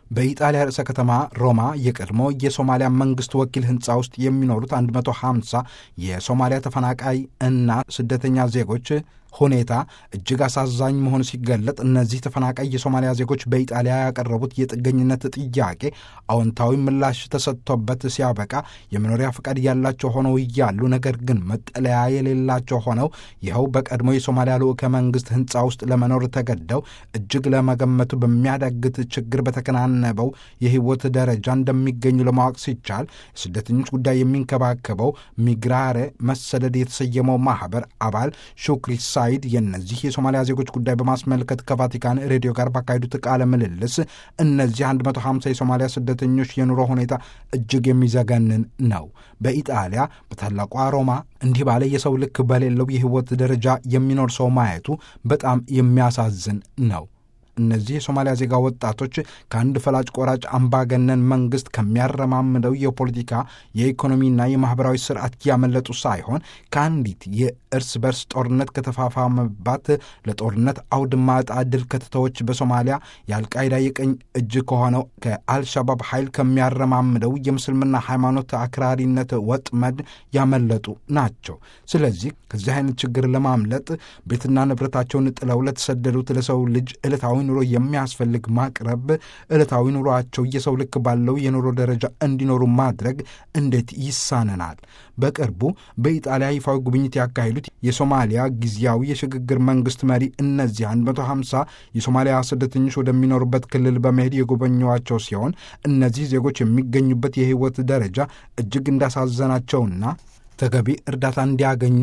በኢጣሊያ ርዕሰ ከተማ ሮማ የቀድሞ የሶማሊያ መንግስት ወኪል ህንፃ ውስጥ የሚኖሩት 150 የሶማሊያ ተፈናቃይ እና ስደተኛ ዜጎች ሁኔታ እጅግ አሳዛኝ መሆኑ ሲገለጥ እነዚህ ተፈናቃይ የሶማሊያ ዜጎች በኢጣሊያ ያቀረቡት የጥገኝነት ጥያቄ አዎንታዊ ምላሽ ተሰጥቶበት ሲያበቃ የመኖሪያ ፈቃድ ያላቸው ሆነው እያሉ ነገር ግን መጠለያ የሌላቸው ሆነው ይኸው በቀድሞ የሶማሊያ ልዑከ መንግስት ህንፃ ውስጥ ለመኖር ተገደው እጅግ ለመገመቱ በሚያዳግት ችግር በተከናነበው የህይወት ደረጃ እንደሚገኙ ለማወቅ ሲቻል የስደተኞች ጉዳይ የሚንከባከበው ሚግራሬ መሰደድ የተሰየመው ማህበር አባል ሹክሪ ሳይድ የነዚህ የሶማሊያ ዜጎች ጉዳይ በማስመልከት ከቫቲካን ሬዲዮ ጋር ባካሄዱት ቃለ ምልልስ እነዚህ 150 የሶማሊያ ስደተኞች የኑሮ ሁኔታ እጅግ የሚዘገንን ነው። በኢጣሊያ በታላቋ ሮማ እንዲህ ባለ የሰው ልክ በሌለው የህይወት ደረጃ የሚኖር ሰው ማየቱ በጣም የሚያሳዝን ነው። እነዚህ የሶማሊያ ዜጋ ወጣቶች ከአንድ ፈላጭ ቆራጭ አምባገነን መንግስት ከሚያረማምደው የፖለቲካ የኢኮኖሚና የማህበራዊ ስርዓት ያመለጡ ሳይሆን ከአንዲት የእርስ በርስ ጦርነት ከተፋፋመባት ለጦርነት አውድማ ዕጣ ዕድል ከተተዎች በሶማሊያ የአልቃይዳ የቀኝ እጅ ከሆነው ከአልሻባብ ኃይል ከሚያረማምደው የምስልምና ሃይማኖት አክራሪነት ወጥመድ ያመለጡ ናቸው። ስለዚህ ከዚህ አይነት ችግር ለማምለጥ ቤትና ንብረታቸውን ጥለው ለተሰደዱት ለሰው ልጅ ዕለታዊ ኑሮ የሚያስፈልግ ማቅረብ፣ ዕለታዊ ኑሮአቸው የሰው ልክ ባለው የኑሮ ደረጃ እንዲኖሩ ማድረግ እንዴት ይሳነናል? በቅርቡ በኢጣሊያ ይፋዊ ጉብኝት ያካሄዱት የሶማሊያ ጊዜያዊ የሽግግር መንግስት መሪ እነዚህ 150 የሶማሊያ ስደተኞች ወደሚኖሩበት ክልል በመሄድ የጎበኟቸው ሲሆን እነዚህ ዜጎች የሚገኙበት የህይወት ደረጃ እጅግ እንዳሳዘናቸውና ተገቢ እርዳታ እንዲያገኙ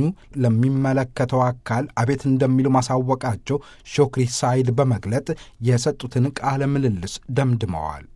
ለሚመለከተው አካል አቤት እንደሚሉ ማሳወቃቸው ሾክሪ ሳይድ በመግለጥ የሰጡትን ቃለ ምልልስ ደምድመዋል።